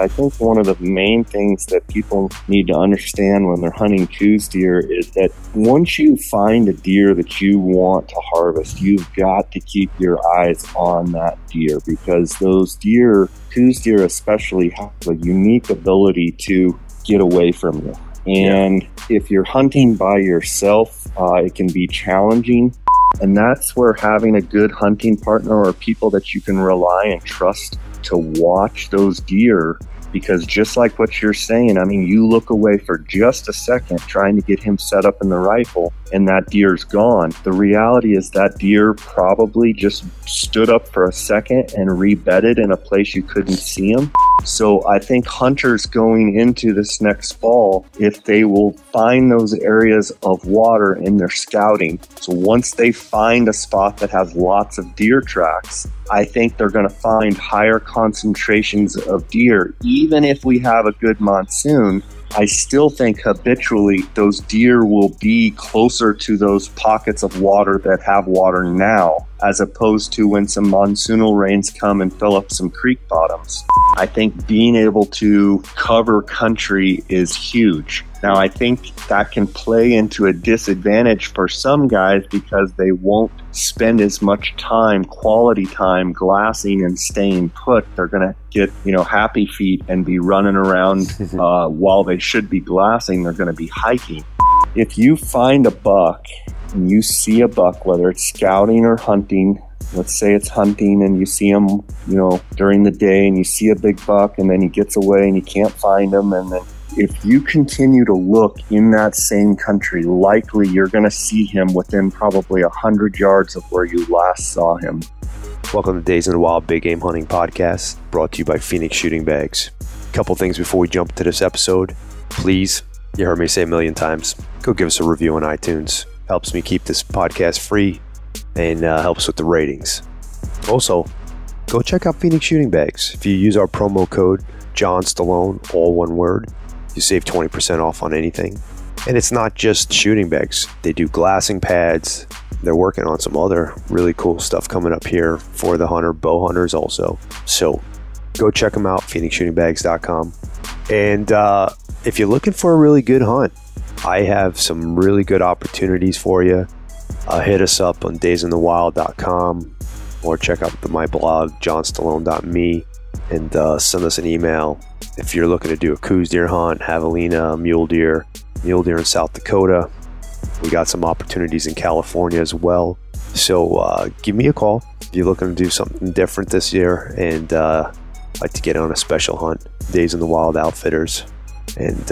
I think one of the main things that people need to understand when they're hunting Coues deer is that once you find a deer that you want to harvest, you've got to keep your eyes on that deer, because those deer, Coues deer especially, have a unique ability to get away from you. And if you're hunting by yourself, it can be challenging. And that's where having a good hunting partner or people that you can rely and trust to watch those deer, because just like what you're saying, I mean, you look away for just a second trying to get him set up in the rifle and that deer's gone. The reality is that deer probably just stood up for a second and rebedded in a place you couldn't see him. So I think hunters going into this next fall, if they will find those areas of water in their scouting, so once they find a spot that has lots of deer tracks, I think they're going to find higher concentrations of deer. Even if we have a good monsoon, I still think habitually those deer will be closer to those pockets of water that have water now, as opposed to when some monsoonal rains come and fill up some creek bottoms. I think being able to cover country is huge. Now, I think that can play into a disadvantage for some guys because they won't spend as much time, quality time, glassing and staying put. They're going to get, happy feet and be running around while they should be glassing. They're going to be hiking. If you find a buck and you see a buck, whether it's scouting or hunting, let's say it's hunting and you see him, during the day, and you see a big buck and then he gets away and you can't find him, and then if you continue to look in that same country, likely you're going to see him within probably 100 yards of where you last saw him. Welcome to Days in the Wild Big Game Hunting Podcast, brought to you by Phoenix Shooting Bags. A couple things before we jump into this episode. Please, you heard me say a million times, go give us a review on iTunes. Helps me keep this podcast free and helps with the ratings. Also, go check out Phoenix Shooting Bags. If you use our promo code John Stallone, all one word, you save 20% off on anything. And it's not just shooting bags. They do glassing pads. They're working on some other really cool stuff coming up here for the hunter, bow hunters also. So go check them out, phoenixshootingbags.com. And if you're looking for a really good hunt, I have some really good opportunities for you. Hit us up on daysinthewild.com or check out my blog, johnstallone.me, and send us an email. If you're looking to do a Coues deer hunt, javelina, mule deer in South Dakota, we got some opportunities in California as well. So give me a call if you're looking to do something different this year and like to get on a special hunt. Days in the Wild Outfitters, and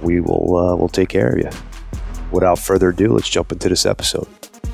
we'll take care of you. Without further ado, let's jump into this episode.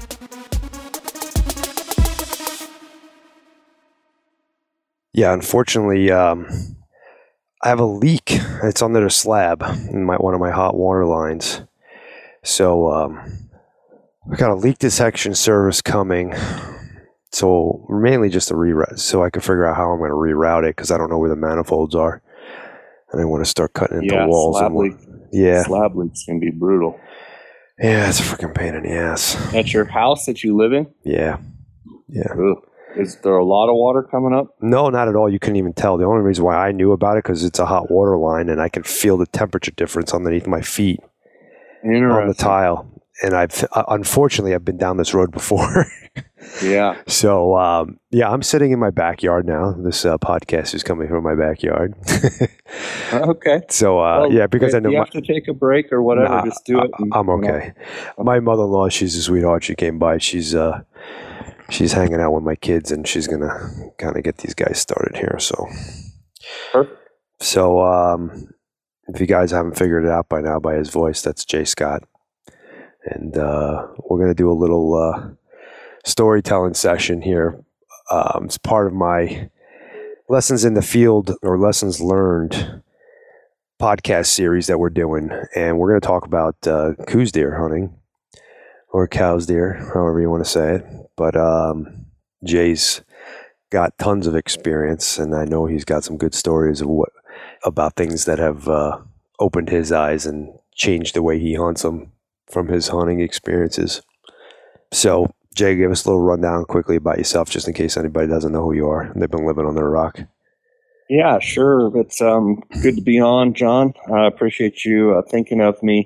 Yeah, unfortunately, I have a leak. It's under the slab in one of my hot water lines. So I got a leak detection service coming. So mainly just a reroute, so I can figure out how I'm going to reroute it, because I don't know where the manifolds are. And I want to start cutting into walls. Slab leaks can be brutal. Yeah, it's a freaking pain in the ass. At your house that you live in? Yeah. Ugh. Is there a lot of water coming up? No, not at all. You couldn't even tell. The only reason why I knew about it, because it's a hot water line and I can feel the temperature difference underneath my feet on the tile. And unfortunately, I've been down this road before. Yeah. So, I'm sitting in my backyard now. This podcast is coming from my backyard. Okay. So, because I know you have to take a break or whatever, just do it. I'm okay. My mother-in-law, she's a sweetheart. She came by. She's hanging out with my kids, and she's going to kind of get these guys started here. So, perfect. So, if you guys haven't figured it out by now by his voice, that's Jay Scott. And we're going to do a little storytelling session here. It's part of my Lessons in the Field or Lessons Learned podcast series that we're doing. And we're going to talk about Coues deer hunting, or cows deer, however you want to say it. But Jay's got tons of experience, and I know he's got some good stories about things that have opened his eyes and changed the way he hunts them from his hunting experiences. So, Jay, give us a little rundown quickly about yourself, just in case anybody doesn't know who you are. They've been living under a rock. Yeah, sure. It's good to be on, John. I appreciate you thinking of me.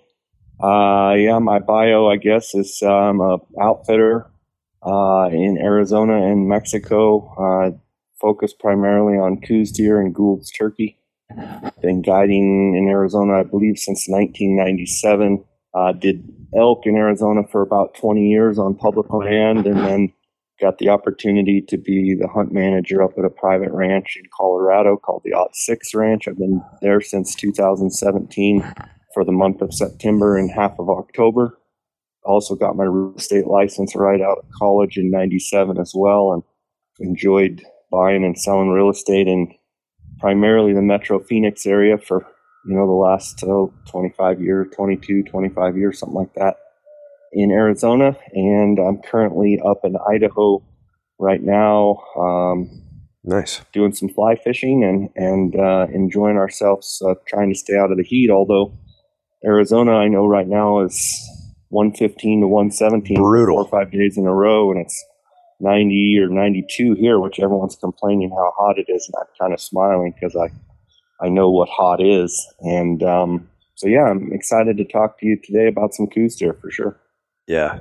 Yeah, my bio, I guess, is a outfitter in Arizona and Mexico. Focused primarily on Coues deer and Gould's turkey. Been guiding in Arizona, I believe, since 1997. Did elk in Arizona for about 20 years on public land, and then got the opportunity to be the hunt manager up at a private ranch in Colorado called the Ot6 Ranch. I've been there since 2017 for the month of September and half of October. Also got my real estate license right out of college in 97 as well, and enjoyed buying and selling real estate in primarily the Metro Phoenix area for, the last 25 years, 25 years, something like that, in Arizona. And I'm currently up in Idaho right now. Nice. Doing some fly fishing and enjoying ourselves, trying to stay out of the heat. Although Arizona, I know right now is 115 to 117 Brutal. 4 or 5 days in a row, and it's 90 or 92 here, which everyone's complaining how hot it is, and I'm kind of smiling because I know what hot is. And so yeah, I'm excited to talk to you today about some Coues deer for sure. Yeah,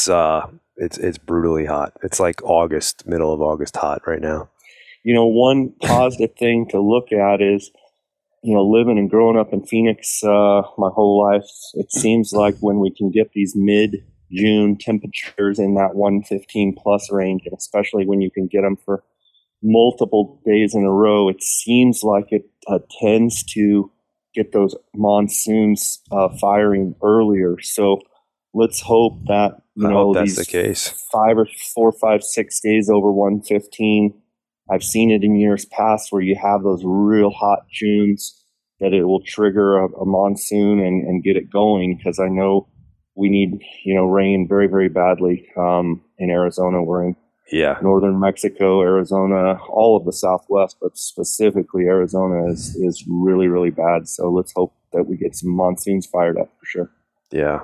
it's brutally hot. It's like August, middle of August hot right now. One positive thing to look at is, living and growing up in Phoenix my whole life, it seems like when we can get these mid-June temperatures in that 115 plus range, and especially when you can get them for multiple days in a row, it seems like it tends to get those monsoons firing earlier. So let's hope that, I hope that's these the case. 5 or 4, 5, 6 days over 115. I've seen it in years past where you have those real hot Junes, that it will trigger a monsoon and get it going, because I know we need, rain very, very badly in Arizona. We're in northern Mexico, Arizona, all of the Southwest, but specifically Arizona is really, really bad. So let's hope that we get some monsoons fired up for sure. Yeah.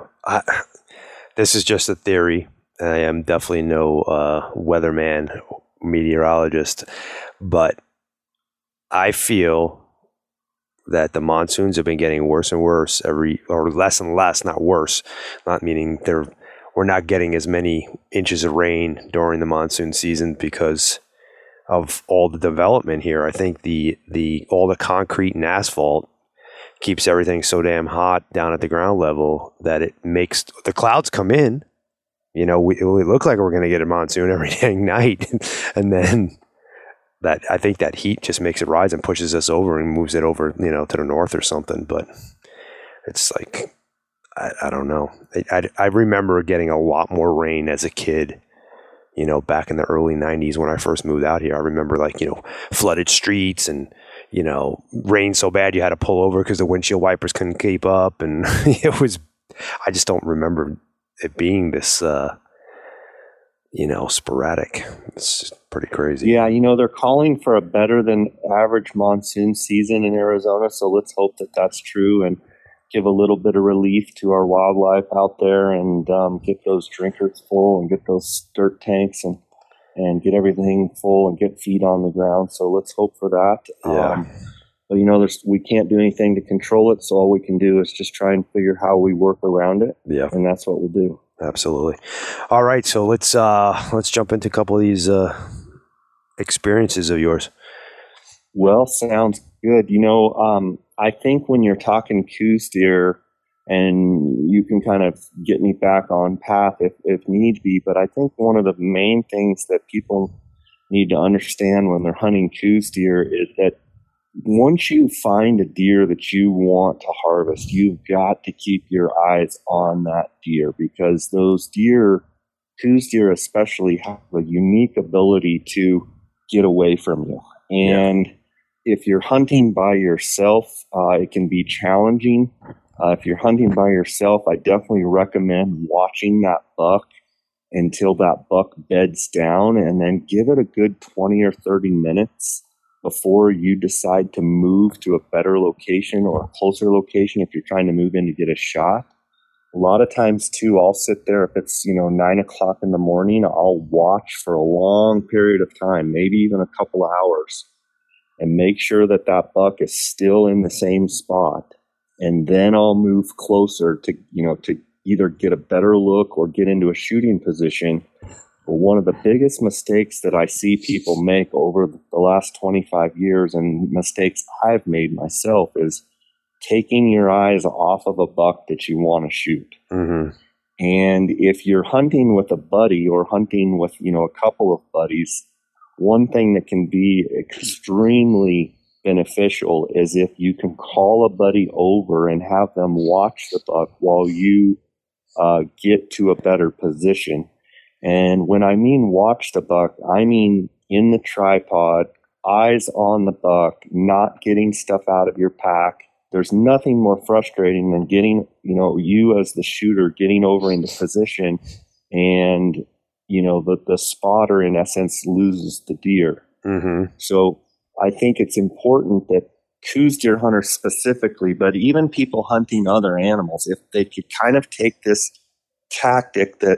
This is just a theory. I am definitely no weatherman, meteorologist, but I feel that the monsoons have been getting worse and worse or less and less, not worse, not meaning we're not getting as many inches of rain during the monsoon season because of all the development here. I think all the concrete and asphalt keeps everything so damn hot down at the ground level that it makes the clouds come in. We look like we're going to get a monsoon every dang night, and then I think that heat just makes it rise and pushes us over and moves it over, to the north or something. But it's like, I don't know. I remember getting a lot more rain as a kid, back in the early 90s when I first moved out here. I remember flooded streets and, rain so bad you had to pull over because the windshield wipers couldn't keep up. And I just don't remember it being this, sporadic. It's just pretty crazy. Yeah, they're calling for a better than average monsoon season in Arizona. So let's hope that that's true and give a little bit of relief to our wildlife out there, and get those drinkers full and get those dirt tanks and get everything full and get feed on the ground. So let's hope for that. Yeah. But we can't do anything to control it. So all we can do is just try and figure how we work around it. Yeah. And that's what we'll do. Absolutely. All right. So let's jump into a couple of these experiences of yours. Well, sounds good. I think when you're talking Coues deer, and you can kind of get me back on path if need be, but I think one of the main things that people need to understand when they're hunting Coues deer is that once you find a deer that you want to harvest, you've got to keep your eyes on that deer, because those deer, Coues deer especially, have a unique ability to get away from you. And if you're hunting by yourself, it can be challenging. If you're hunting by yourself, I definitely recommend watching that buck until that buck beds down, and then give it a good 20 or 30 minutes before you decide to move to a better location or a closer location if you're trying to move in to get a shot. A lot of times, too, I'll sit there if it's, 9 o'clock in the morning, I'll watch for a long period of time, maybe even a couple of hours. and make sure that that buck is still in the same spot. And then I'll move closer to, to either get a better look or get into a shooting position. But one of the biggest mistakes that I see people make over the last 25 years, and mistakes I've made myself, is taking your eyes off of a buck that you want to shoot. Mm-hmm. And if you're hunting with a buddy or hunting with, a couple of buddies, one thing that can be extremely beneficial is if you can call a buddy over and have them watch the buck while you get to a better position. And when I mean watch the buck, I mean in the tripod, eyes on the buck, not getting stuff out of your pack. There's nothing more frustrating than getting, you as the shooter getting over into position and, the spotter in essence loses the deer. Mm-hmm. So I think it's important that Coues deer hunters specifically, but even people hunting other animals, if they could kind of take this tactic that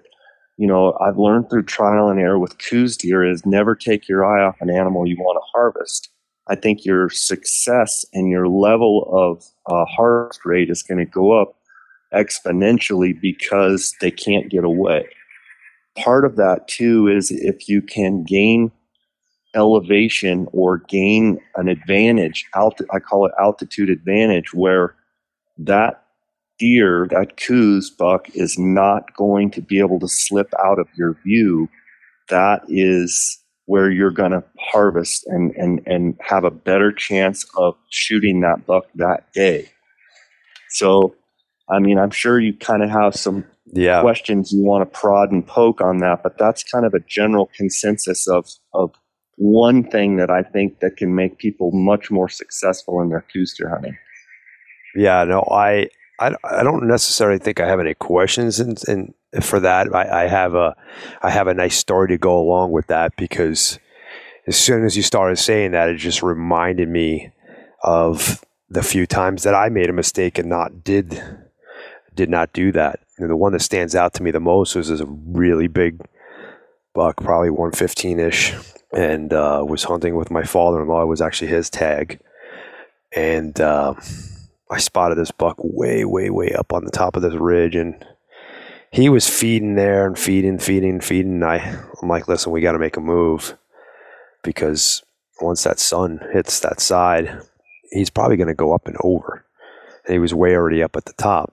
I've learned through trial and error with Coues deer, is never take your eye off an animal you want to harvest. I think your success and your level of harvest rate is going to go up exponentially because they can't get away. Part of that, too, is if you can gain elevation or gain an advantage, I call it altitude advantage, where that deer, that Coues buck, is not going to be able to slip out of your view. That is where you're going to harvest and have a better chance of shooting that buck that day. So, I mean, I'm sure you kind of have some questions you want to prod and poke on that, but that's kind of a general consensus of one thing that I think that can make people much more successful in their Coues deer hunting. Yeah, no, I don't necessarily think I have any questions and for that. I have a nice story to go along with that, because as soon as you started saying that, it just reminded me of the few times that I made a mistake and did not do that. And the one that stands out to me the most was a really big buck, probably 115-ish, and was hunting with my father-in-law. It was actually his tag, and I spotted this buck way, way, way up on the top of this ridge, and he was feeding there and feeding. I'm like, listen, we got to make a move, because once that sun hits that side, he's probably going to go up and over. And he was way already up at the top.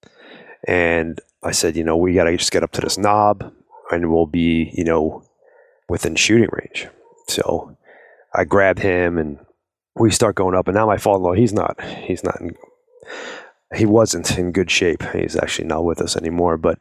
And I said, we got to just get up to this knob and we'll be, within shooting range. So I grabbed him and we start going up. And now my father-in-law, he wasn't in good shape. He's actually not with us anymore, but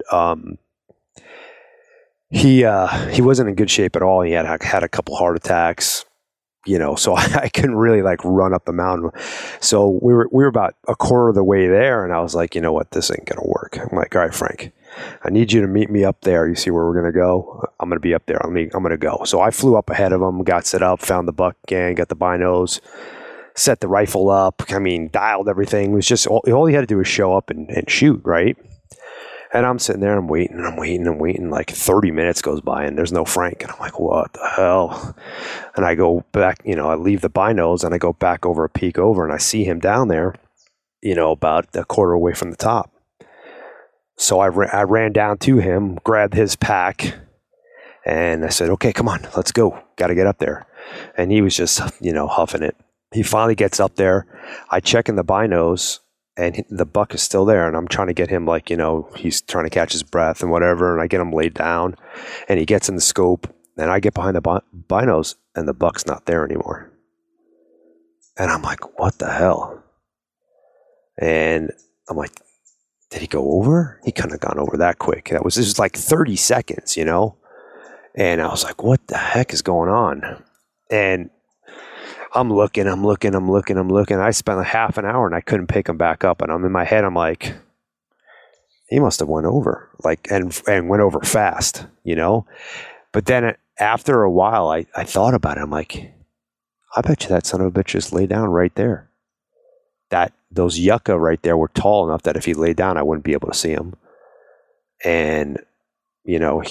he wasn't in good shape at all. He had a couple heart attacks, so I couldn't really run up the mountain. So we were about a quarter of the way there, and I was like, you know what, this ain't gonna work. I'm like, all right, Frank, I need you to meet me up there. You see where we're gonna go? I'm gonna be up there. I'm gonna go. So I flew up ahead of him, got set up, found the buck again, got the binos, set the rifle up. Dialed everything. It was just all he had to do was show up and shoot, right? And I'm sitting there, I'm waiting. Like 30 minutes goes by and there's no Frank. And I'm like, what the hell? And I go back, I leave the binos and I go back over a peek over and I see him down there, about a quarter away from the top. So I ran down to him, grabbed his pack, and I said, okay, come on, let's go. Got to get up there. And he was just, huffing it. He finally gets up there. I check in the binos, and the buck is still there, and I'm trying to get him he's trying to catch his breath and whatever, and I get him laid down, and he gets in the scope, and I get behind the binos, and the buck's not there anymore. And I'm like, what the hell? And I'm like, did he go over? He couldn't have gone over that quick. This was like 30 seconds, And I was like, what the heck is going on? And I'm looking. I spent like half an hour and I couldn't pick him back up. And I'm in my head, I'm like, he must have went over, and went over fast, But then after a while, I thought about it. I'm like, I bet you that son of a bitch just lay down right there. Those yucca right there were tall enough that if he laid down, I wouldn't be able to see him. And,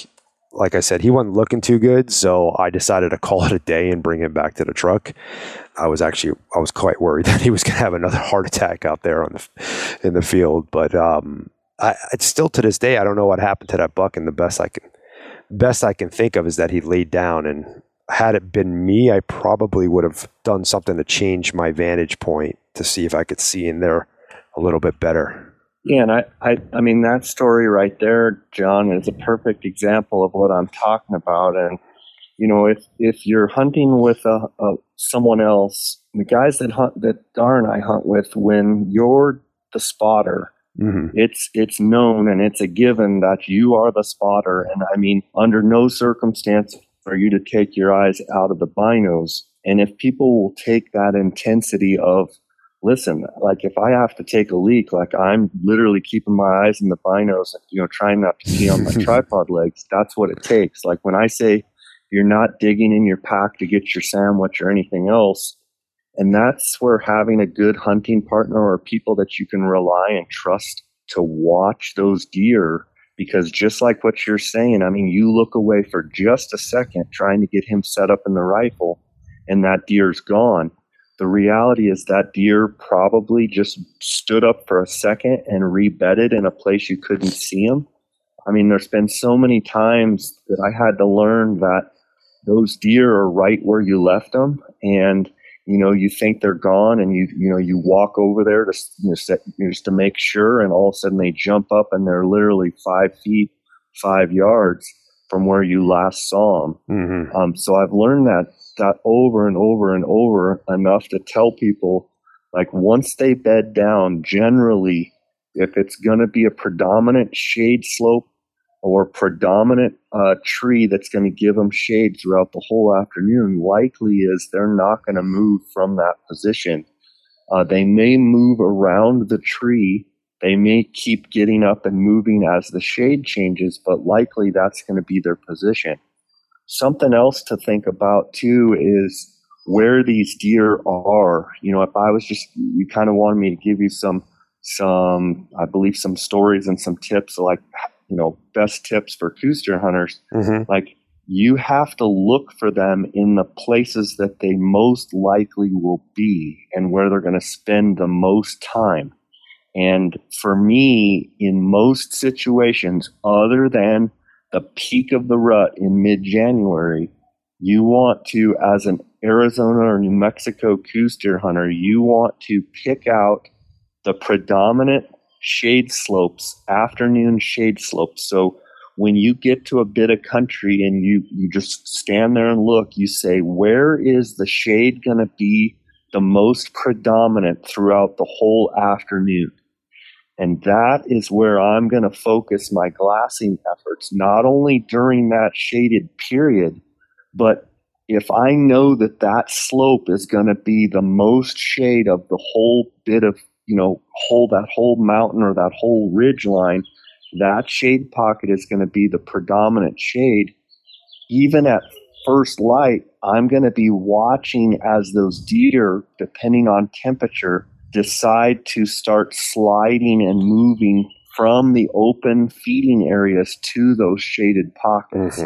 like I said, he wasn't looking too good, so I decided to call it a day and bring him back to the truck. I was quite worried that he was going to have another heart attack out there in the field. But it's still to this day, I don't know what happened to that buck, and the best I can think of is that he laid down. And had it been me, I probably would have done something to change my vantage point to see if I could see in there a little bit better. Yeah, and I mean, that story right there, John, is a perfect example of what I'm talking about. And, you know, if you're hunting with someone else, the guys that Dar and I hunt with, when you're the spotter, it's known and it's a given that you are the spotter. And I mean, under no circumstance for you to take your eyes out of the binos. And if people will take that intensity of, listen, like if I have to take a leak, like I'm literally keeping my eyes in the binos, you know, trying not to pee on my tripod legs. That's what it takes. Like when I say you're not digging in your pack to get your sandwich or anything else, and that's where having a good hunting partner or people that you can rely and trust to watch those deer, because just like what you're saying, I mean, you look away for just a second trying to get him set up in the rifle and that deer's gone. The reality is that deer probably just stood up for a second and rebedded in a place you couldn't see him. I mean, there's been so many times that I had to learn that those deer are right where you left them. And, you know, you think they're gone and you walk over there just to make sure. And all of a sudden they jump up and they're literally 5 feet, 5 yards from where you last saw them. So I've learned that over and over and over enough to tell people, like, once they bed down, generally, if it's going to be a predominant shade slope or predominant tree that's going to give them shade throughout the whole afternoon, likely is they're not going to move from that position. They may move around the tree. They may keep getting up and moving as the shade changes, but likely that's going to be their position. Something else to think about too is where these deer are. You know, if I was you kind of wanted me to give you some, I believe some stories and some tips, like, you know, best tips for coos deer hunters. Like, you have to look for them in the places that they most likely will be and where they're going to spend the most time. And for me, in most situations, other than the peak of the rut in mid-January, you want to, as an Arizona or New Mexico coos deer hunter, you want to pick out the predominant shade slopes, afternoon shade slopes. So when you get to a bit of country and you just stand there and look, you say, where is the shade going to be the most predominant throughout the whole afternoon? And that is where I'm going to focus my glassing efforts, not only during that shaded period, but if I know that slope is going to be the most shade of the whole bit of, you know, that whole mountain or that whole ridge line, that shade pocket is going to be the predominant shade. Even at first light, I'm going to be watching as those deer, depending on temperature, decide to start sliding and moving from the open feeding areas to those shaded pockets.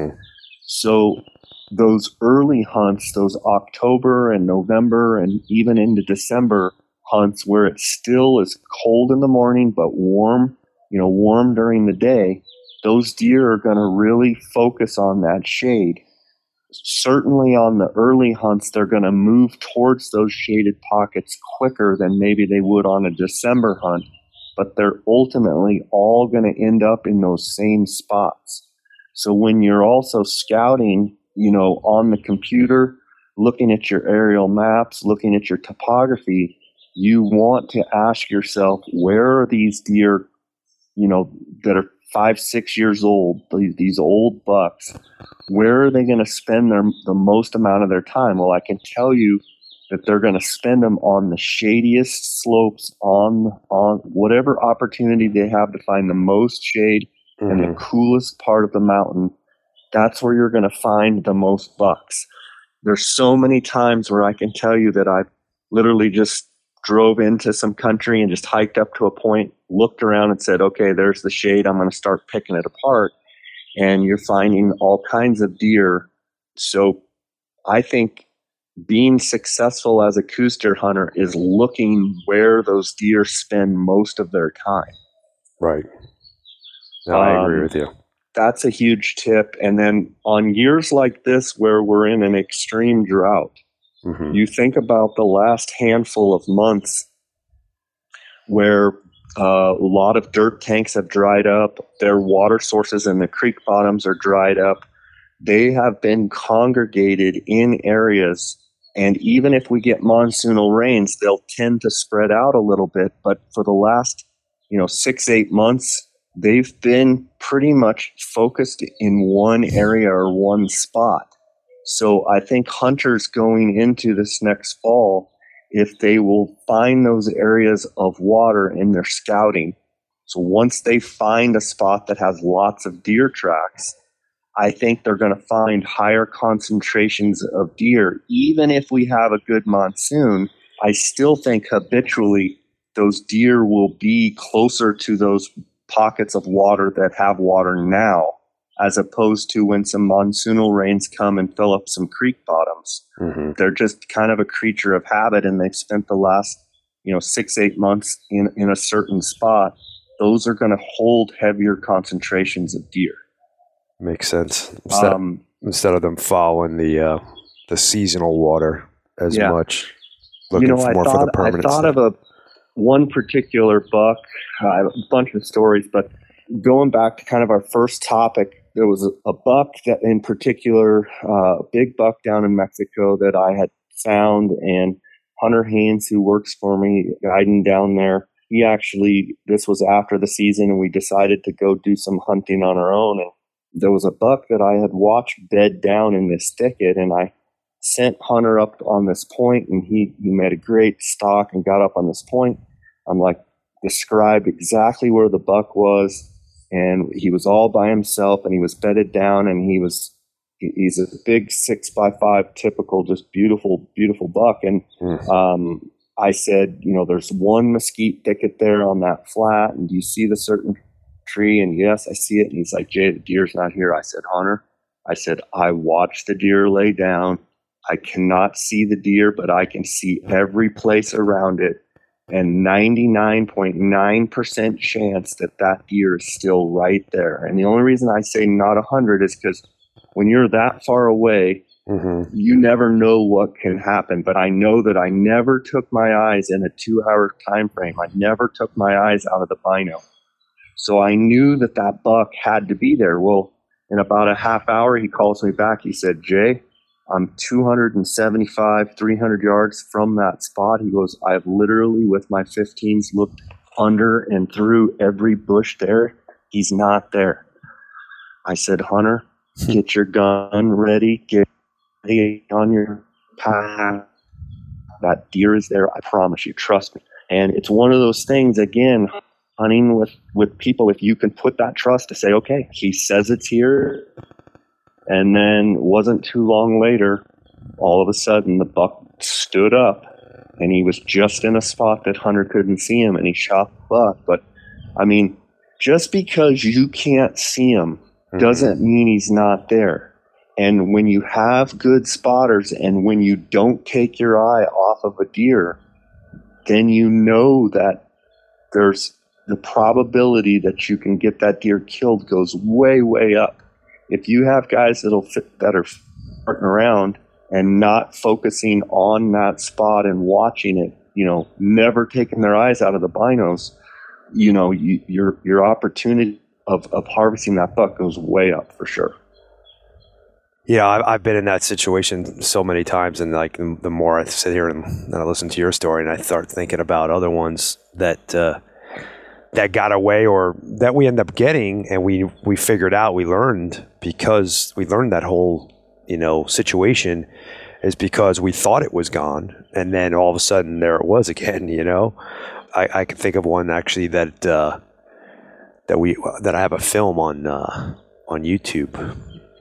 So those early hunts, those October and November and even into December hunts where it still is cold in the morning but warm, you know, warm during the day, those deer are going to really focus on that shade. Certainly on the early hunts, they're going to move towards those shaded pockets quicker than maybe they would on a December hunt, but they're ultimately all going to end up in those same spots. So when you're also scouting, you know, on the computer, looking at your aerial maps, looking at your topography, you want to ask yourself, where are these deer, you know, that are 5-6 years old, these old bucks, where are they going to spend the most amount of their time? Well, I can tell you that they're going to spend them on the shadiest slopes, on whatever opportunity they have to find the most shade and the coolest part of the mountain. That's where you're going to find the most bucks. There's so many times where I can tell you that I've literally just drove into some country and just hiked up to a point, looked around and said, okay, there's the shade. I'm going to start picking it apart. and you're finding all kinds of deer. So I think being successful as a Coues deer hunter is looking where those deer spend most of their time. Right. No, I agree with you. That's a huge tip. And then on years like this where we're in an extreme drought, you think about the last handful of months where a lot of dirt tanks have dried up, their water sources in the creek bottoms are dried up. They have been congregated in areas, and even if we get monsoonal rains, they'll tend to spread out a little bit. But for the last 6-8 months, they've been pretty much focused in one area or one spot. So I think hunters going into this next fall, if they will find those areas of water in their scouting, so once they find a spot that has lots of deer tracks, I think they're going to find higher concentrations of deer. Even if we have a good monsoon, I still think habitually those deer will be closer to those pockets of water that have water now, as opposed to when some monsoonal rains come and fill up some creek bottoms. They're just kind of a creature of habit, and they've spent the last 6-8 months in a certain spot. Those are going to hold heavier concentrations of deer. Makes sense. Instead of them following the seasonal water as much, looking for the permanent. I thought of one particular buck. I have a bunch of stories, but going back to kind of our first topic, there was a buck that in particular, a big buck down in Mexico that I had found, and Hunter Haynes, who works for me, guiding down there, this was after the season, and we decided to go do some hunting on our own. And there was a buck that I had watched bed down in this thicket, and I sent Hunter up on this point, and he made a great stalk and got up on this point. I'm like, described exactly where the buck was, and he was all by himself, and he was bedded down, and he's a big 6x5 typical, just beautiful, beautiful buck. And I said, there's one mesquite thicket there on that flat, and do you see the certain tree? And yes, I see it. And he's like, Jay, the deer's not here. I said, Hunter, I watched the deer lay down. I cannot see the deer, but I can see every place around it. And 99.9% chance that deer is still right there. And the only reason I say not 100 is because when you're that far away, you never know what can happen. But I know that I never took my eyes in a 2-hour time frame. I never took my eyes out of the bino. So I knew that buck had to be there. Well, in about a half hour, he calls me back. He said, Jay, I'm 275, 300 yards from that spot. He goes, I've literally, with my 15s, looked under and through every bush there. He's not there. I said, Hunter, get your gun ready. Get on your path. That deer is there. I promise you. Trust me. And it's one of those things, again, hunting with people, if you can put that trust to say, okay, he says it's here. And then wasn't too long later, all of a sudden the buck stood up, and he was just in a spot that Hunter couldn't see him, and he shot the buck. But I mean, just because you can't see him doesn't mean he's not there. And when you have good spotters, and when you don't take your eye off of a deer, then you know that there's the probability that you can get that deer killed goes way, way up. If you have guys that are farting around and not focusing on that spot and watching it, never taking their eyes out of the binos, your opportunity of harvesting that buck goes way up for sure. Yeah, I've been in that situation so many times, and like the more I sit here and I listen to your story, and I start thinking about other ones that got away or that we end up getting, and we figured out, we learned that whole situation is because we thought it was gone, and then all of a sudden there it was again. I can think of one actually that I have a film on YouTube.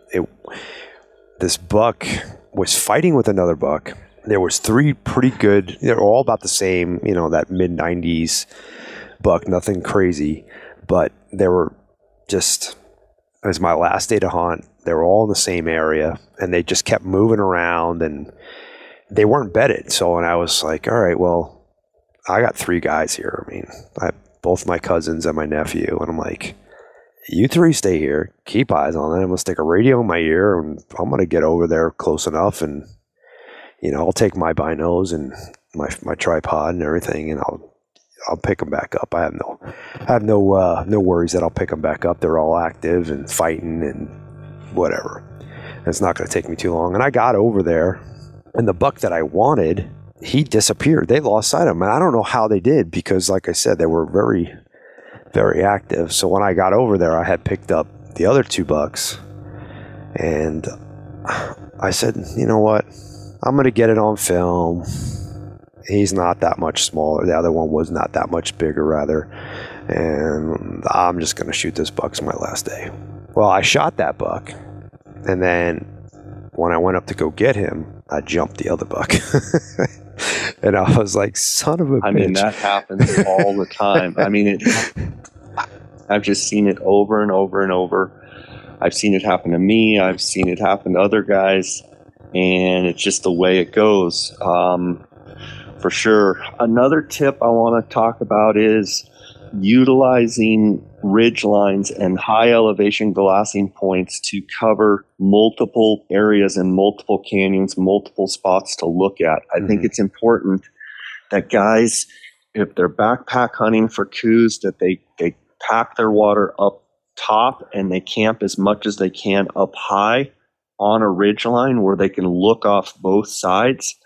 This buck was fighting with another buck. There was 3 pretty good. They're all about the same, that mid-90s buck, nothing crazy, but they were just it was my last day to hunt. They were all in the same area, and they just kept moving around, and they weren't bedded. So, and I was like, all right, well, I got 3 guys here. I mean, both my cousins and my nephew, and I'm like, you 3 stay here, keep eyes on it. I'm going to stick a radio in my ear, and I'm going to get over there close enough, and, you know, I'll take my binos and my tripod and everything, and I'll pick them back up. I have no worries that I'll pick them back up. They're all active and fighting and whatever. And it's not going to take me too long. And I got over there, and the buck that I wanted, he disappeared. They lost sight of him. And I don't know how they did, because like I said, they were very, very active. So when I got over there, I had picked up the other 2 bucks, and I said, you know what? I'm going to get it on film. He's not that much smaller. The other one was not that much bigger, rather. And I'm just going to shoot this buck. It's my last day. Well, I shot that buck. And then when I went up to go get him, I jumped the other buck. And I was like, son of a bitch. I mean, that happens all the time. I mean, I've just seen it over and over and over. I've seen it happen to me. I've seen it happen to other guys. And it's just the way it goes. For sure. Another tip I want to talk about is utilizing ridge lines and high elevation glassing points to cover multiple areas and multiple canyons, multiple spots to look at. I think it's important that guys, if they're backpack hunting for coos, that they pack their water up top and they camp as much as they can up high on a ridge line where they can look off both sides.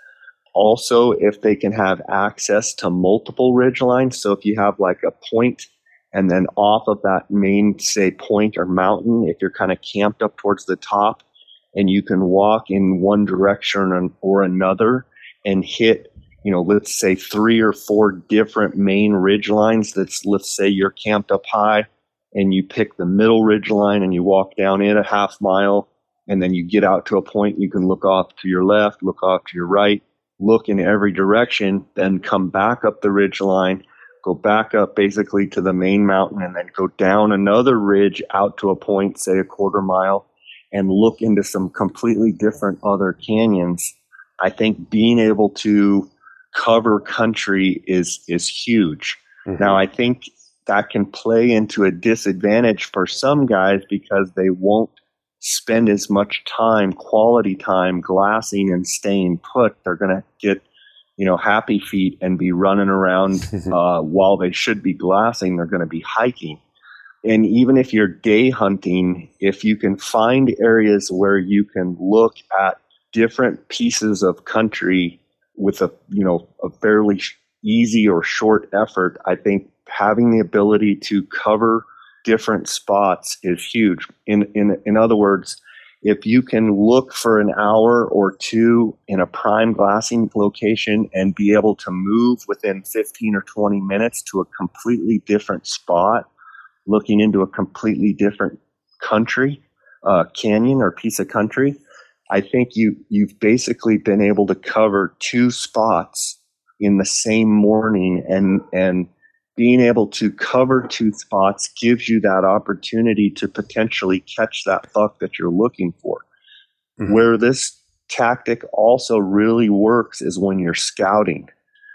Also, if they can have access to multiple ridge lines, so if you have like a point and then off of that main, say, point or mountain, if you're kind of camped up towards the top and you can walk in one direction or another and hit, you know, let's say 3 or 4 different main ridge lines. Let's say you're camped up high and you pick the middle ridge line and you walk down it a half mile, and then you get out to a point you can look off to your left, look off to your right, look in every direction, then come back up the ridge line, go back up basically to the main mountain, and then go down another ridge out to a point, say a quarter mile, and look into some completely different other canyons. I think being able to cover country is huge. Mm-hmm. Now, I think that can play into a disadvantage for some guys because they won't spend as much time, quality time, glassing and staying put. They're going to get, you know, happy feet and be running around while they should be glassing. They're going to be hiking. And even if you're day hunting, if you can find areas where you can look at different pieces of country with a, you know, a fairly easy or short effort, I think having the ability to cover different spots is huge. In other words, if you can look for an hour or 2 in a prime glassing location and be able to move within 15 or 20 minutes to a completely different spot, looking into a completely different country, canyon or piece of country, I think you've basically been able to cover 2 spots in the same morning, and being able to cover 2 spots gives you that opportunity to potentially catch that buck that you're looking for. Mm-hmm. Where this tactic also really works is when you're scouting.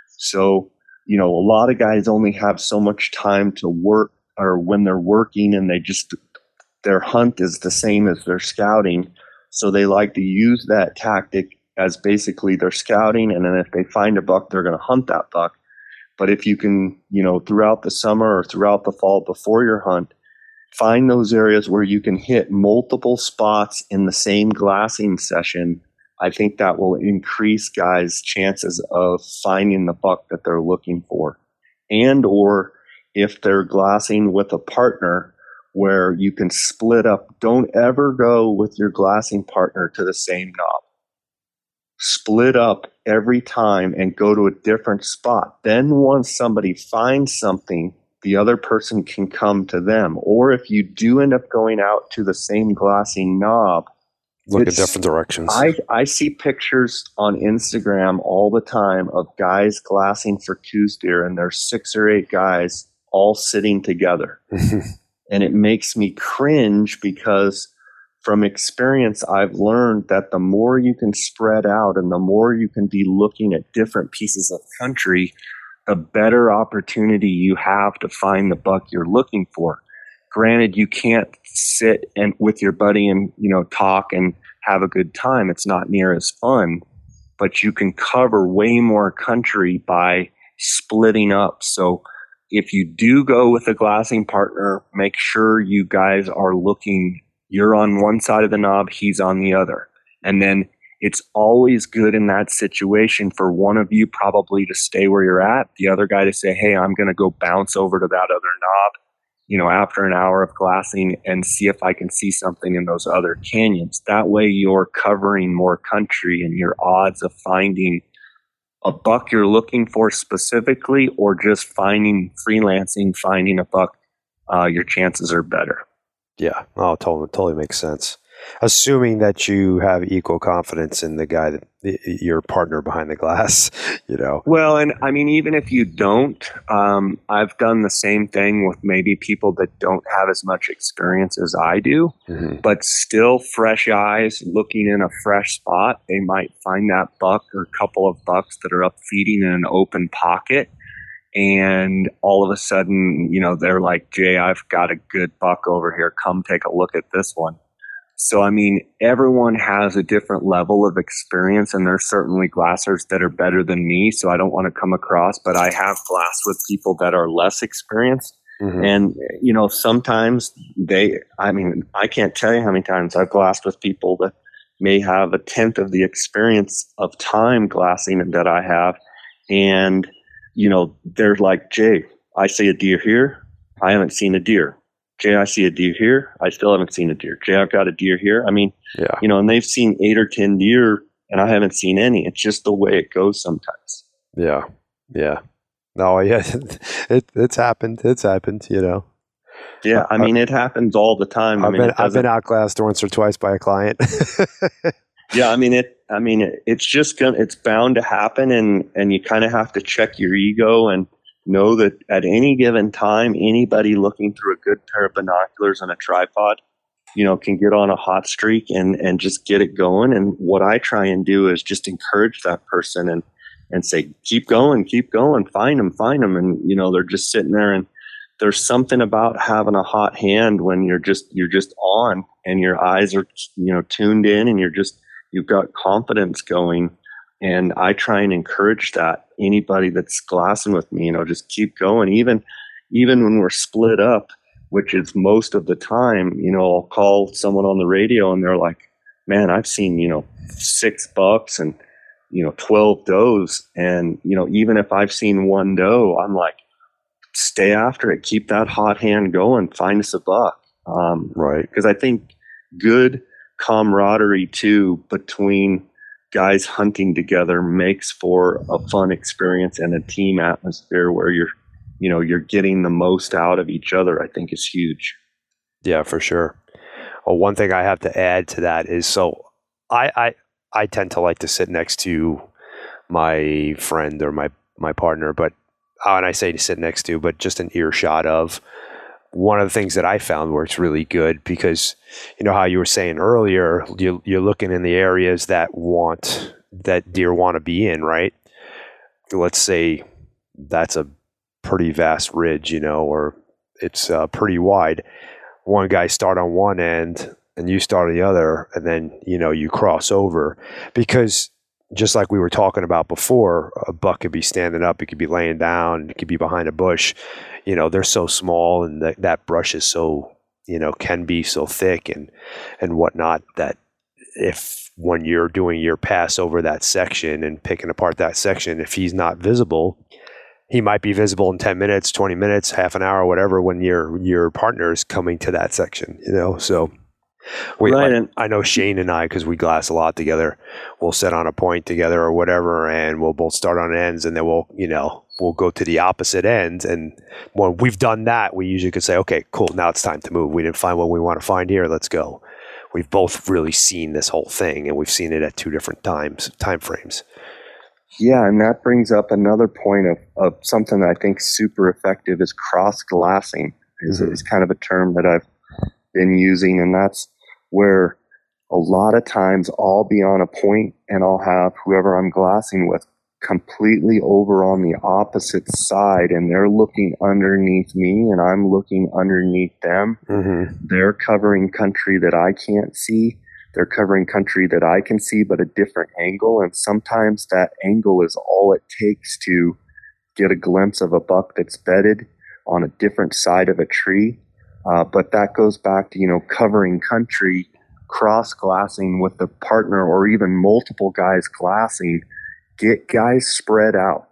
So, you know, a lot of guys only have so much time to work, or when they're working and their hunt is the same as their scouting. So they like to use that tactic as basically their scouting. And then if they find a buck, they're going to hunt that buck. But if you can, you know, throughout the summer or throughout the fall before your hunt, find those areas where you can hit multiple spots in the same glassing session, I think that will increase guys' chances of finding the buck that they're looking for. And or if they're glassing with a partner where you can split up, don't ever go with your glassing partner to the same knob. Split up every time and go to a different spot. Then once somebody finds something, the other person can come to them. Or if you do end up going out to the same glassing knob, look at different directions. I see pictures on Instagram all the time of guys glassing for coos deer, and there's 6 or 8 guys all sitting together. And it makes me cringe because from experience, I've learned that the more you can spread out and the more you can be looking at different pieces of country, the better opportunity you have to find the buck you're looking for. Granted, you can't sit and with your buddy and, talk and have a good time. It's not near as fun, but you can cover way more country by splitting up. So if you do go with a glassing partner, make sure you guys are looking, you're on one side of the knob, he's on the other. And then it's always good in that situation for one of you probably to stay where you're at, the other guy to say, hey, I'm going to go bounce over to that other knob, after an hour of glassing and see if I can see something in those other canyons. That way you're covering more country and your odds of finding a buck you're looking for specifically or just freelancing, finding a buck, your chances are better. Yeah, totally makes sense. Assuming that you have equal confidence in the guy your partner behind the glass, Well, and I mean, even if you don't, I've done the same thing with maybe people that don't have as much experience as I do, but still fresh eyes looking in a fresh spot. They might find that buck or a couple of bucks that are up feeding in an open pocket. And all of a sudden, they're like, Jay, I've got a good buck over here. Come take a look at this one. So, I mean, everyone has a different level of experience, and there's certainly glassers that are better than me. So I don't want to come across, but I have glassed with people that are less experienced. And, sometimes I can't tell you how many times I've glassed with people that may have a tenth of the experience of time glassing that I have. And, they're like, Jay, I see a deer here. I haven't seen a deer. Jay, I see a deer here. I still haven't seen a deer. Jay, I've got a deer here. I mean, yeah. And they've seen 8 or 10 deer and I haven't seen any. It's just the way it goes sometimes. Yeah. Yeah. No, yeah. It's happened. Yeah. I mean, it happens all the time. I've been outclassed once or twice by a client. Yeah. It's bound to happen and you kind of have to check your ego and know that at any given time, anybody looking through a good pair of binoculars and a tripod, can get on a hot streak and just get it going. And what I try and do is just encourage that person and say, keep going, find them. And, they're just sitting there, and there's something about having a hot hand when you're just on and your eyes are, tuned in and you've got confidence going. And I try and encourage that. Anybody that's glassing with me, just keep going. Even when we're split up, which is most of the time, I'll call someone on the radio and they're like, man, I've seen, 6 bucks and, 12 does. And, even if I've seen 1 doe, I'm like, stay after it. Keep that hot hand going. Find us a buck. Right. Because I think good camaraderie too between guys hunting together makes for a fun experience and a team atmosphere where you're getting the most out of each other, I think is huge. Yeah, for sure. Well, one thing I have to add to that is, so I tend to like to sit next to my friend or my partner, but and I say to sit next to, but just an earshot of. One of the things that I found works really good because, how you were saying earlier, you're looking in the areas that deer want to be in, right? Let's say that's a pretty vast ridge, or it's pretty wide. One guy start on one end and you start on the other, and then, you cross over, because just like we were talking about before, a buck could be standing up, it could be laying down, it could be behind a bush. They're so small, and that brush is so, can be so thick and whatnot, that if when you're doing your pass over that section and picking apart that section, if he's not visible, he might be visible in 10 minutes, 20 minutes, half an hour, whatever, when your partner is coming to that section, so. I know Shane and I, because we glass a lot together, we'll sit on a point together or whatever, and we'll both start on ends, and then we'll go to the opposite end. And when we've done that, we usually could say, okay, cool, now it's time to move. We didn't find what we want to find here. Let's go. We've both really seen this whole thing, and we've seen it at 2 different time frames. Yeah, and that brings up another point of something that I think is super effective is cross glassing. is kind of a term that I've been using. And that's where a lot of times I'll be on a point and I'll have whoever I'm glassing with completely over on the opposite side, and they're looking underneath me and I'm looking underneath them. They're covering country that I can't see. They're covering country that I can see, but a different angle. And sometimes that angle is all it takes to get a glimpse of a buck that's bedded on a different side of a tree. But that goes back to, covering country, cross glassing with the partner, or even multiple guys glassing. Get guys spread out,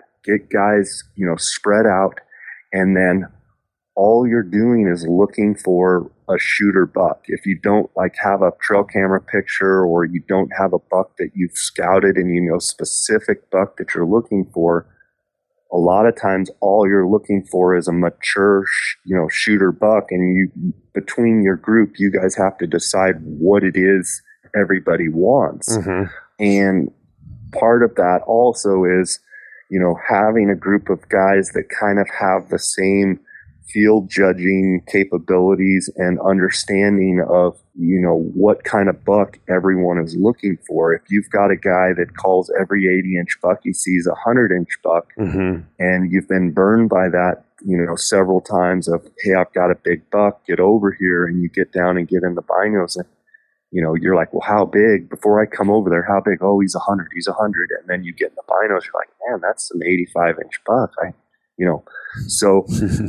spread out. And then all you're doing is looking for a shooter buck. If you don't have a trail camera picture, or you don't have a buck that you've scouted and specific buck that you're looking for, a lot of times all you're looking for is a mature, shooter buck. And between your group, you guys have to decide what it is everybody wants. And part of that also is, having a group of guys that kind of have the same field judging capabilities and understanding of, what kind of buck everyone is looking for. If you've got a guy that calls every 80-inch buck he sees a 100-inch buck, and you've been burned by that, several times of, hey, I've got a big buck, get over here, and you get down and get in the binos, and you're like, well, how big? Before I come over there, how big? Oh, he's 100. He's 100. And then you get in the binos, you're like, man, that's some 85-inch buck. So,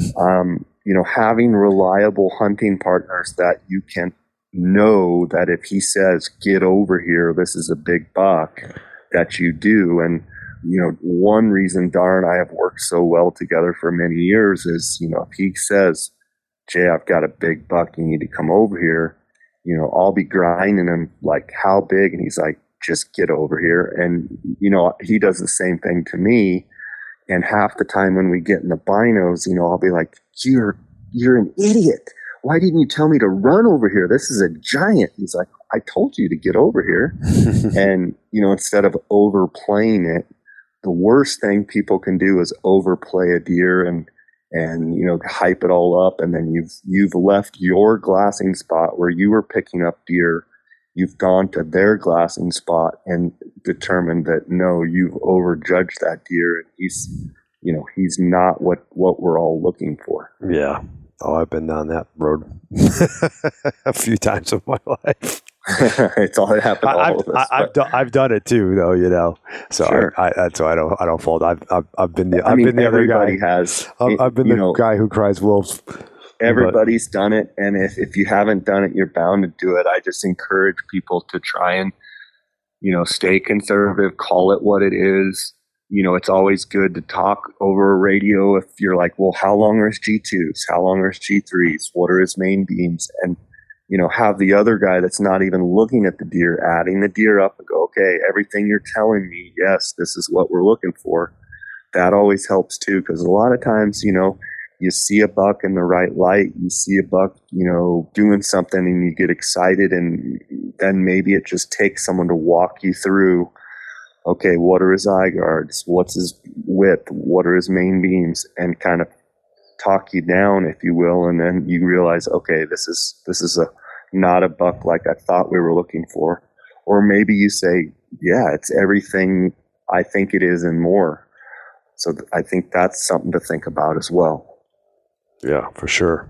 having reliable hunting partners that you can know that if he says, get over here, this is a big buck, that you do. And, one reason Dar and I have worked so well together for many years is, if he says, Jay, I've got a big buck, you need to come over here, I'll be grinding him like, how big? And he's like, just get over here. And, he does the same thing to me. And half the time when we get in the binos, I'll be like, you're an idiot. Why didn't you tell me to run over here? This is a giant. He's like, I told you to get over here. And, instead of overplaying it, the worst thing people can do is overplay a deer and hype it all up. And then you've left your glassing spot where you were picking up deer. You've gone to their glassing spot and determined that, no, you've overjudged that deer. And he's not what we're all looking for. Yeah. Oh, I've been down that road a few times in my life. It's all that happened to all of us. I've done it too, though. So sure. That's why I don't fault. I've been the other guy. I've been the guy who cries wolf. Everybody's done it, and if you haven't done it, you're bound to do it. I just encourage people to try and stay conservative, call it what it is. It's always good to talk over a radio if you're like, well, how long are his G2s? How long are his G3s? What are his main beams? And have the other guy that's not even looking at the deer adding the deer up and go, okay, everything you're telling me, yes, this is what we're looking for. That always helps too, because a lot of times, you see a buck in the right light, you see a buck, doing something, and you get excited, and then maybe it just takes someone to walk you through, okay, what are his eye guards? What's his width? What are his main beams? And kind of talk you down, if you will, and then you realize, okay, this is not a buck like I thought we were looking for. Or maybe you say, yeah, it's everything I think it is and more. So I think that's something to think about as well. Yeah, for sure.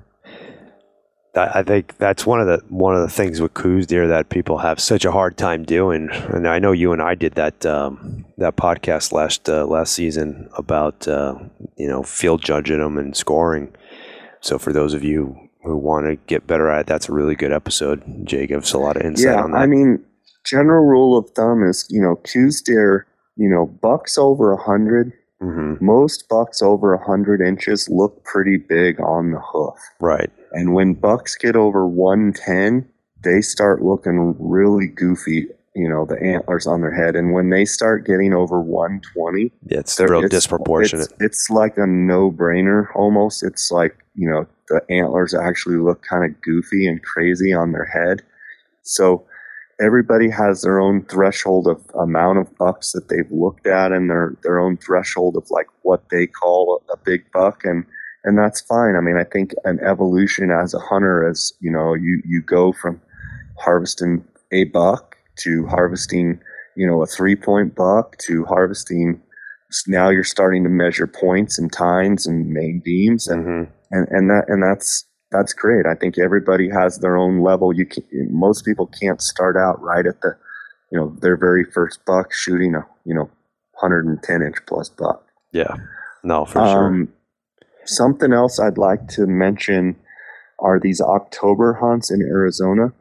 I think that's one of the things with Coues deer that people have such a hard time doing. And I know you and I did that podcast last season about field judging them and scoring. So for those of you who want to get better at it, that's a really good episode. Jay gives a lot of insight on that. I mean, general rule of thumb is Coues deer, bucks over 100. Most bucks over 100 inches look pretty big on the hoof. Right. And when bucks get over 110, they start looking really goofy, the antlers on their head. And when they start getting over 120, it's real disproportionate. It's like a no-brainer almost. It's like, the antlers actually look kind of goofy and crazy on their head. So everybody has their own threshold of amount of bucks that they've looked at, and their own threshold of like what they call a big buck. And And that's fine. I mean, I think an evolution as a hunter, as you know, you go from harvesting a buck to harvesting, you know, a 3-point buck to harvesting. Now you're starting to measure points and tines and main beams, and that's great. I think everybody has their own level. Most people can't start out right at the, you know, their very first buck shooting a, you know, 110 inch plus buck. Yeah, no, for sure. Something else I'd like to mention are these October hunts in Arizona.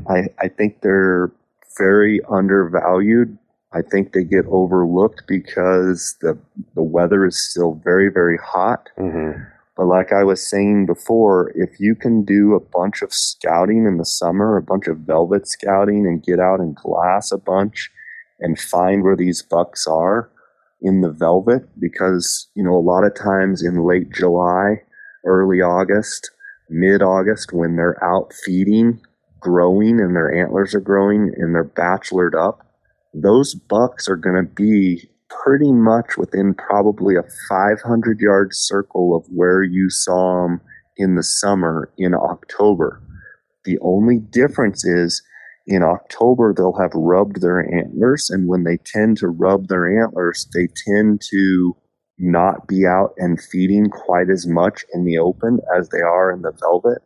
I think they're very undervalued. I think they get overlooked because the weather is still very, very hot. But like I was saying before, if you can do a bunch of scouting in the summer, a bunch of velvet scouting, and get out and glass a bunch and find where these bucks are in the velvet, because, you know, a lot of times in late July, early August, mid-August, when they're out feeding, growing, and their antlers are growing and they're bachelored up, those bucks are going to be pretty much within probably a 500-yard circle of where you saw them in the summer in October. The only difference is in October, they'll have rubbed their antlers, and when they tend to rub their antlers, they tend to not be out and feeding quite as much in the open as they are in the velvet.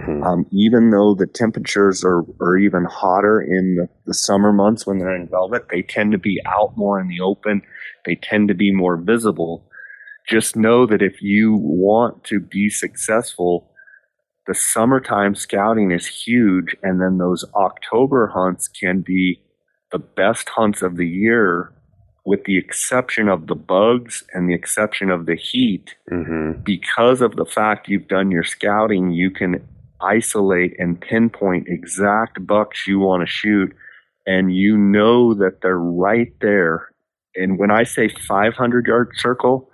Even though the temperatures are even hotter in the summer months when they're in velvet, they tend to be out more in the open. They tend to be more visible. Just know that if you want to be successful, the summertime scouting is huge, and then those October hunts can be the best hunts of the year, with the exception of the bugs and the exception of the heat. Because of the fact you've done your scouting, you can isolate and pinpoint exact bucks you want to shoot, and you know that they're right there. And when I say 500-yard circle,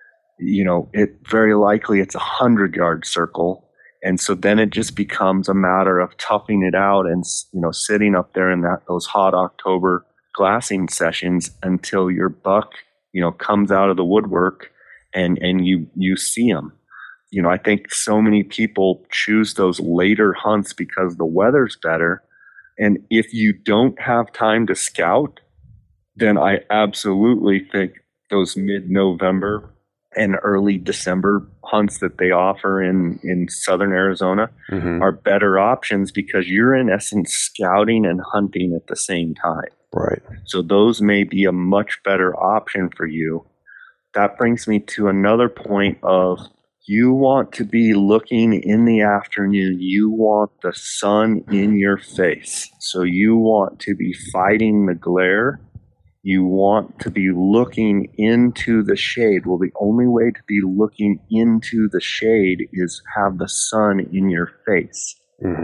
you know, it very likely it's a 100-yard circle. And so then it just becomes a matter of toughing it out and, you know, sitting up there in those hot October glassing sessions until your buck, you know, comes out of the woodwork and you see them. You know, I think so many people choose those later hunts because the weather's better. And if you don't have time to scout, then I absolutely think those mid-November and early December hunts that they offer in southern Arizona are better options, because you're in essence scouting and hunting at the same time. Right. So those may be a much better option for you. That brings me to another point of, you want to be looking in the afternoon. You want the sun in your face. So you want to be fighting the glare. You want to be looking into the shade. Well, the only way to be looking into the shade is have the sun in your face.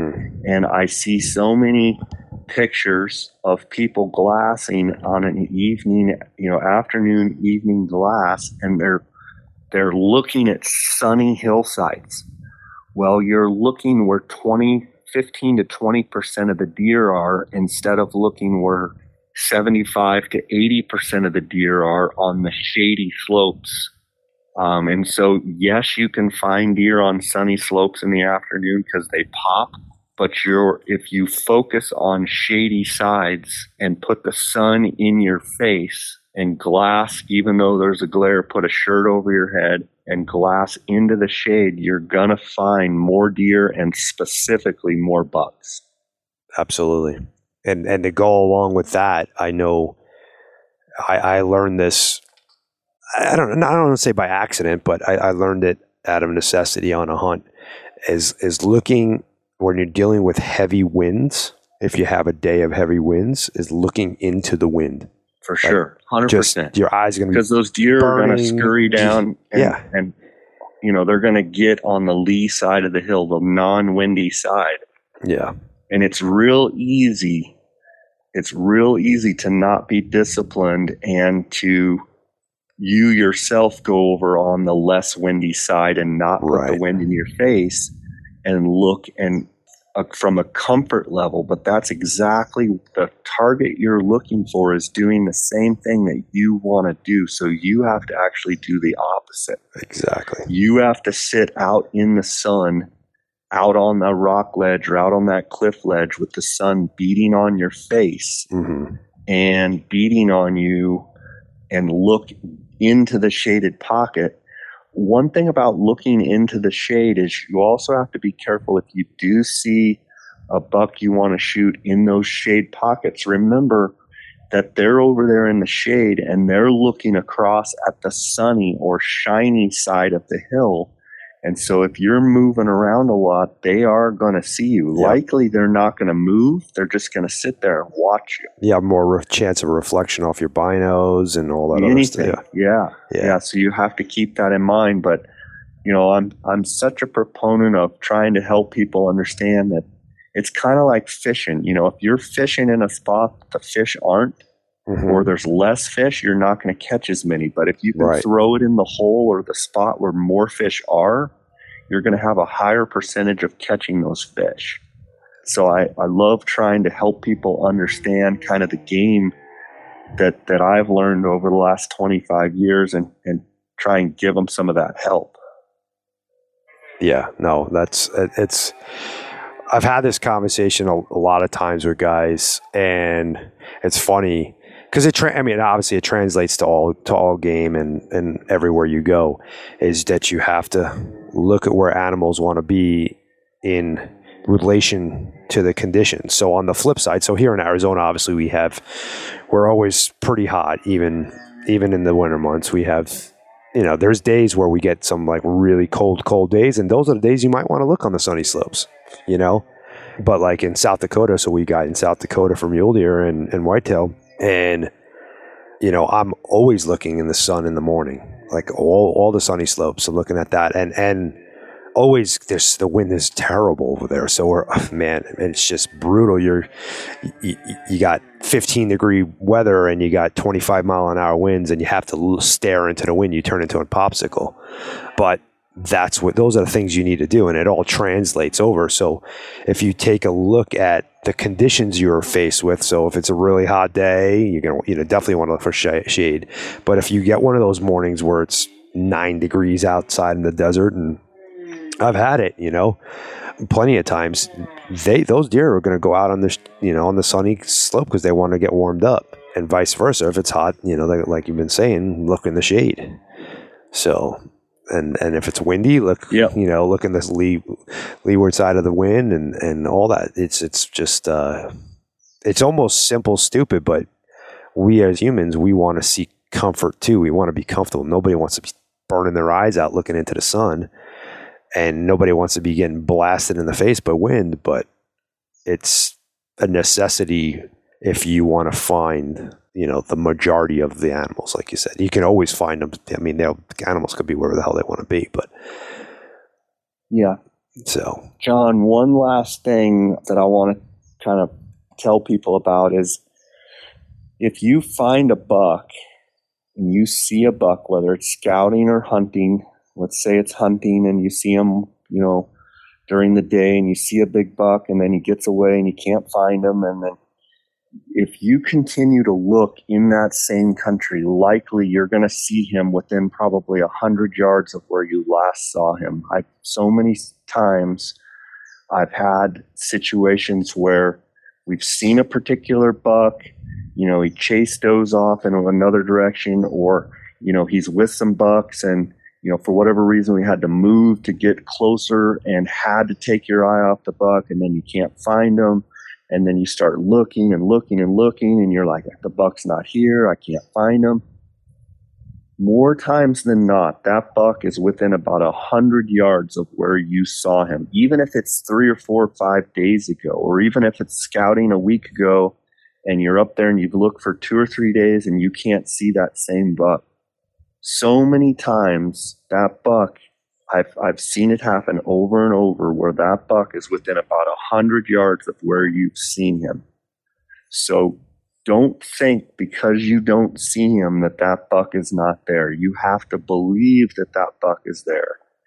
And I see so many pictures of people glassing on an evening, you know, afternoon, evening glass, and they're looking at sunny hillsides. Well, you're looking where 15 to 20% of the deer are, instead of looking where 75 to 80% of the deer are on the shady slopes. And so, yes, you can find deer on sunny slopes in the afternoon because they pop, but if you focus on shady sides and put the sun in your face and glass, even though there's a glare, put a shirt over your head and glass into the shade, you're going to find more deer and specifically more bucks. Absolutely. And to go along with that, I know I learned this, I don't want to say by accident, but I learned it out of necessity on a hunt, is looking when you're dealing with heavy winds. If you have a day of heavy winds, is looking into the wind. For sure. 100%. Your eyes are going to be, because those deer are going to scurry down and, you know, they're going to get on the lee side of the hill, the non-windy side. Yeah. And it's real easy. It's real easy to not be disciplined and to you yourself go over on the less windy side and not put the wind in your face and look and from a comfort level, but that's exactly the target you're looking for is doing the same thing that you want to do. So you have to actually do the opposite. Exactly. You have to sit out in the sun, out on the rock ledge or out on that cliff ledge with the sun beating on your face and beating on you, and look into the shaded pocket. One thing about looking into the shade is you also have to be careful if you do see a buck you want to shoot in those shade pockets. Remember that they're over there in the shade and they're looking across at the sunny or shiny side of the hill. And so if you're moving around a lot, they are going to see you. Yep. Likely they're not going to move. They're just going to sit there and watch you. Yeah, more chance of reflection off your binos and all that Anything. other stuff. Yeah. So you have to keep that in mind. But, I'm such a proponent of trying to help people understand that it's kind of like fishing. If you're fishing in a spot that the fish aren't, or there's less fish, you're not going to catch as many. But if you can throw it in the hole or the spot where more fish are, you're going to have a higher percentage of catching those fish. So I love trying to help people understand kind of the game that I've learned over the last 25 years and try and give them some of that help. Yeah, no, it's I've had this conversation a lot of times with guys, and it's funny because obviously it translates to all game and everywhere you go, is that you have to look at where animals want to be in relation to the conditions. So on the flip side, so here in Arizona, obviously we're always pretty hot, even in the winter months. We have, there's days where we get some like really cold days, and those are the days you might want to look on the sunny slopes, But like in South Dakota, so we got in South Dakota for mule deer and whitetail, and I'm always looking in the sun in the morning, like all the sunny slopes. I'm looking at that, and always the wind is terrible over there. So it's just brutal. You got 15-degree weather and you got 25-mile-an-hour winds, and you have to stare into the wind. You turn into a popsicle, but those are the things you need to do, and it all translates over. So if you take a look at the conditions you're faced with, so if it's a really hot day, you're gonna definitely want to look for shade. But if you get one of those mornings where it's 9 degrees outside in the desert, and I've had it, plenty of times, those deer are going to go out on the sunny slope because they want to get warmed up, and vice versa. If it's hot, like you've been saying, look in the shade. So. And if it's windy, look in this leeward side of the wind and all that. It's just it's almost simple, stupid, but we as humans, we want to seek comfort too. We want to be comfortable. Nobody wants to be burning their eyes out looking into the sun, and nobody wants to be getting blasted in the face by wind. But it's a necessity if you want to find the majority of the animals. Like you said, you can always find them. I mean, animals could be wherever the hell they want to be, but yeah. So, John, one last thing that I want to kind of tell people about is if you find a buck and you see a buck, whether it's scouting or hunting, let's say it's hunting and you see him, during the day, and you see a big buck and then he gets away and you can't find him, and then if you continue to look in that same country, likely you're going to see him within probably 100 yards of where you last saw him. So many times I've had situations where we've seen a particular buck, he chased those off in another direction, or, he's with some bucks and, for whatever reason we had to move to get closer and had to take your eye off the buck, and then you can't find him. And then you start looking and looking and looking, and you're like, the buck's not here. I can't find him. More times than not, that buck is within about 100 yards of where you saw him, even if it's 3 or 4 or 5 days ago, or even if it's scouting a week ago and you're up there and you've looked for 2 or 3 days and you can't see that same buck. So many times that buck, I've seen it happen over and over, where that buck is within about 100 yards of where you've seen him. So don't think because you don't see him that buck is not there. You have to believe that buck is there.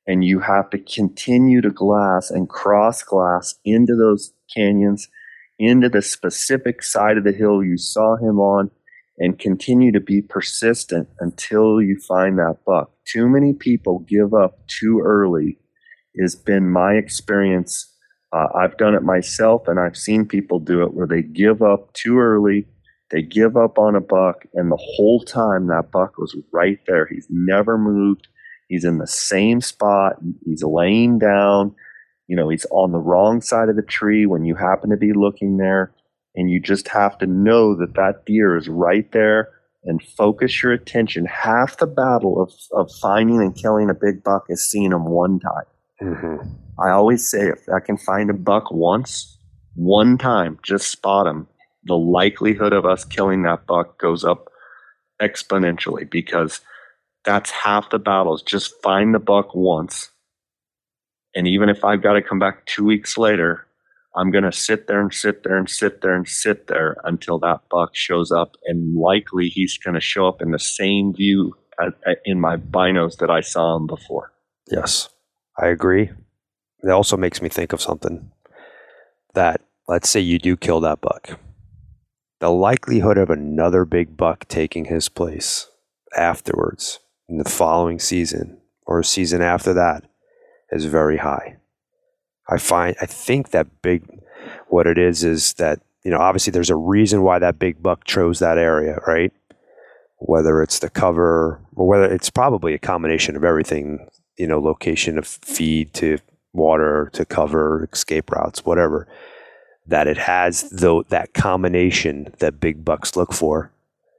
and you have to continue to glass and cross glass into those canyons, into the specific side of the hill you saw him on, and continue to be persistent until you find that buck. Too many people give up too early has been my experience. I've done it myself, and I've seen people do it where they give up too early. They give up on a buck, and the whole time that buck was right there. He's never moved. He's in the same spot. He's laying down. You know, he's on the wrong side of the tree when you happen to be looking there. And you just have to know that that deer is right there and focus your attention. Half the battle of finding and killing a big buck is seeing him one time. Mm-hmm. I always say if I can find a buck one time, just spot him, the likelihood of us killing that buck goes up exponentially, because that's half the battle, is just find the buck once. And even if I've got to come back 2 weeks later, I'm going to sit there and sit there and sit there and sit there until that buck shows up. And likely he's going to show up in the same view in my binos that I saw him before. Yes, I agree. It also makes me think of something that, let's say you do kill that buck. The likelihood of another big buck taking his place afterwards in the following season or a season after that is very high. I think that what it is that, you know, obviously there's a reason why that big buck chose that area, right? Whether it's the cover or whether it's probably a combination of everything, you know, location of feed to water to cover, escape routes, whatever, that it has that combination that big bucks look for.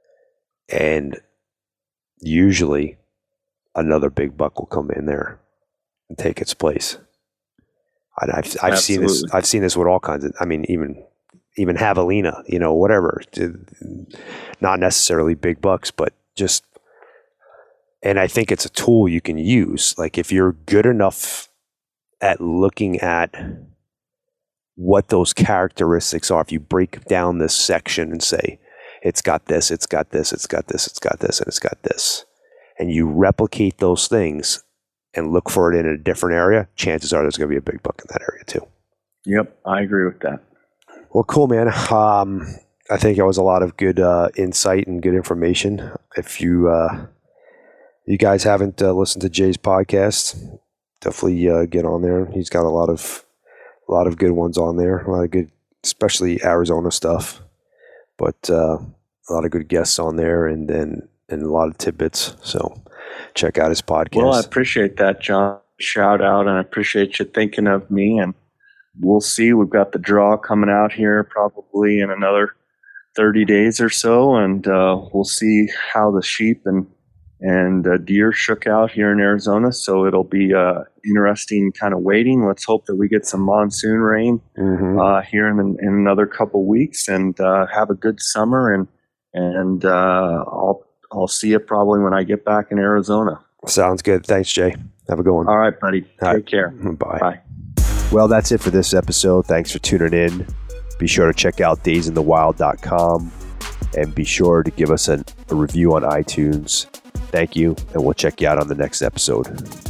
And usually another big buck will come in there and take its place. And I've seen this. I've seen this with all kinds of. I mean, even javelina, you know, whatever. Not necessarily big bucks, but just. And I think it's a tool you can use. Like if you're good enough at looking at what those characteristics are, if you break down this section and say it's got this, it's got this, it's got this, it's got this, and it's got this, and you replicate those things and look for it in a different area, chances are there's going to be a big buck in that area too. Yep, I agree with that. Well, cool, man. I think it was a lot of good insight and good information. If you guys haven't listened to Jay's podcast, definitely get on there. He's got a lot of good ones on there. A lot of good, especially Arizona stuff, but a lot of good guests on there, and a lot of tidbits. So check out his podcast. Well, I appreciate that, John. Shout out, and I appreciate you thinking of me. And we'll see. We've got the draw coming out here probably in another 30 days or so, and we'll see how the sheep and deer shook out here in Arizona. So it'll be interesting kind of waiting. Let's hope that we get some monsoon rain here in another couple weeks, and have a good summer. And I'll see you probably when I get back in Arizona. Sounds good. Thanks, Jay. Have a good one. All right, buddy. Take care. Bye. Bye. Well, that's it for this episode. Thanks for tuning in. Be sure to check out daysinthewild.com and be sure to give us a review on iTunes. Thank you, and we'll check you out on the next episode.